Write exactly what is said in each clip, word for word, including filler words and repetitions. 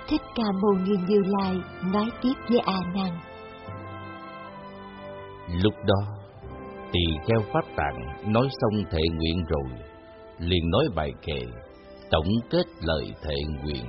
Thích Ca Mâu Ni Như Lai nói tiếp với A Nan. Lúc đó, tỳ kheo Pháp Tạng nói xong thệ nguyện rồi, liền nói bài kệ tổng kết lời thệ nguyện.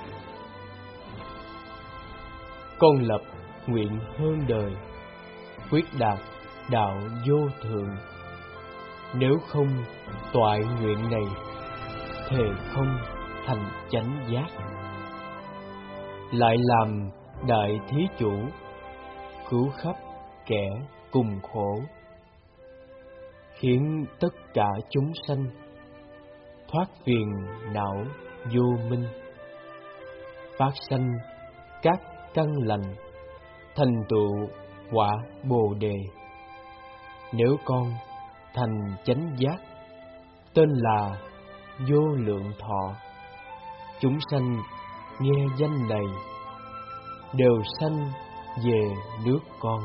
Con lập nguyện hơn đời, quyết đạt đạo vô thượng. Nếu không toại nguyện này, thề không thành chánh giác. Lại làm đại thí chủ, cứu khắp kẻ cùng khổ, khiến tất cả chúng sanh thoát phiền não vô minh, phát sanh các căn lành, thành tựu quả Bồ đề. Nếu con thành chánh giác, tên là vô lượng thọ. Chúng sanh nghe danh này, đều sanh về nước con.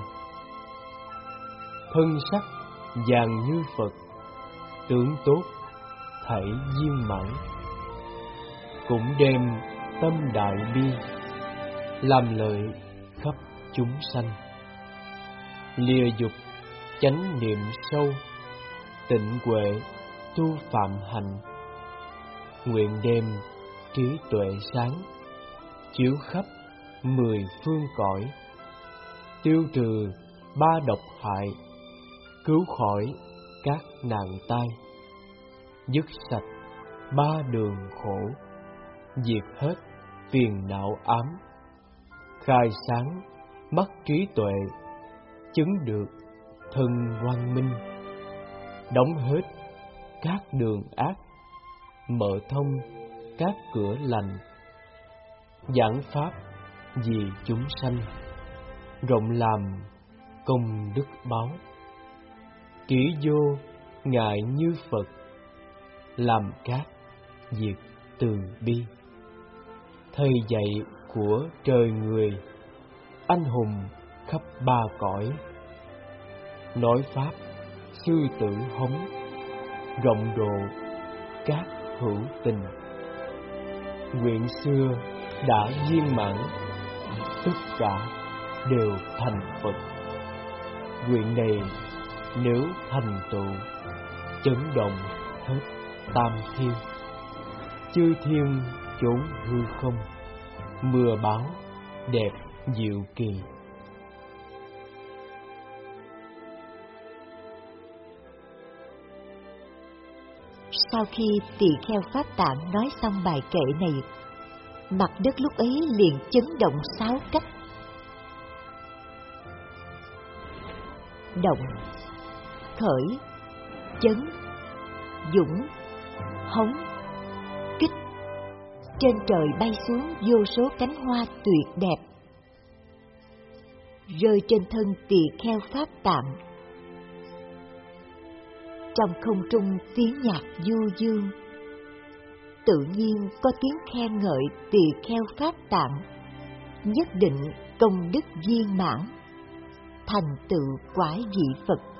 Thân sắc vàng như Phật, tướng tốt thảy viên mãn. Cũng đem tâm đại bi, làm lợi khắp chúng sanh. Lìa dục chánh niệm sâu, tịnh huệ tu phạm hạnh. Nguyện đem trí tuệ sáng, chiếu khắp mười phương cõi. Tiêu trừ ba độc hại, cứu khỏi các nạn tai. Dứt sạch ba đường khổ, diệt hết phiền não ám. Khai sáng mắt trí tuệ, chứng được thân quang minh. Đóng hết các đường ác, mở thông các cửa lành. Giảng pháp vì chúng sanh, rộng làm công đức báo. Trí vô ngại như Phật, làm các việc từ bi. Thầy dạy của trời người, anh hùng khắp ba cõi. Nói pháp sư tử hống, rộng độ các hữu tình. Nguyện xưa đã viên mãn, tất cả đều thành Phật. Nguyện này nếu thành tựu, chấn động hết tam thiên. Chư thiên chốn hư không, mưa bão đẹp diệu kỳ. Sau khi tỳ kheo Pháp Tạng nói xong bài kệ này, mặt đất lúc ấy liền chấn động sáu cách. Động, khởi, chấn, dũng, hống, kích. Trên trời bay xuống vô số cánh hoa tuyệt đẹp, rơi trên thân tỳ kheo Pháp Tạng. Trong không trung tiếng nhạc du dương, tự nhiên có tiếng khen ngợi tỳ kheo Pháp Tạng, nhất định công đức viên mãn, thành tựu quả vị Phật.